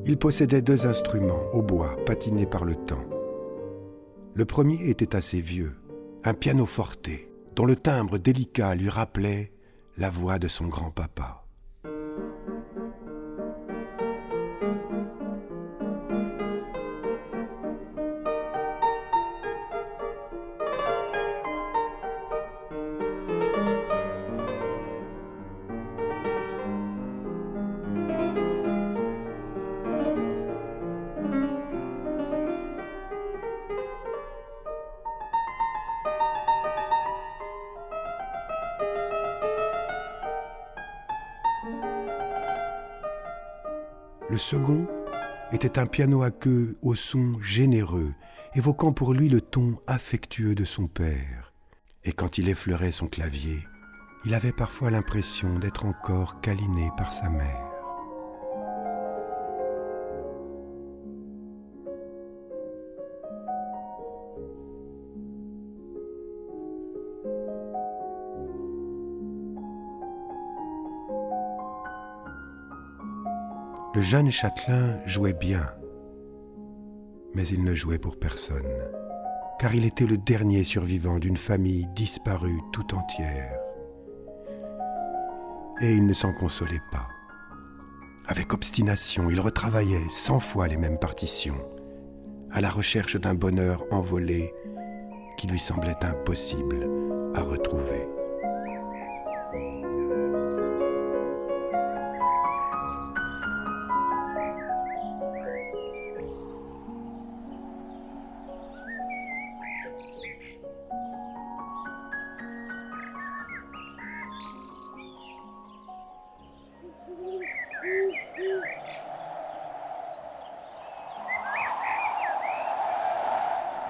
Il possédait 2 instruments au bois, patinés par le temps. Le premier était assez vieux, un pianoforte, dont le timbre délicat lui rappelait la voix de son grand-papa. Le second était un piano à queue au son généreux, évoquant pour lui le ton affectueux de son père. Et quand il effleurait son clavier, il avait parfois l'impression d'être encore câliné par sa mère. Le jeune châtelain jouait bien, mais il ne jouait pour personne, car il était le dernier survivant d'une famille disparue tout entière. Et il ne s'en consolait pas. Avec obstination, il retravaillait 100 fois les mêmes partitions, à la recherche d'un bonheur envolé qui lui semblait impossible à retrouver.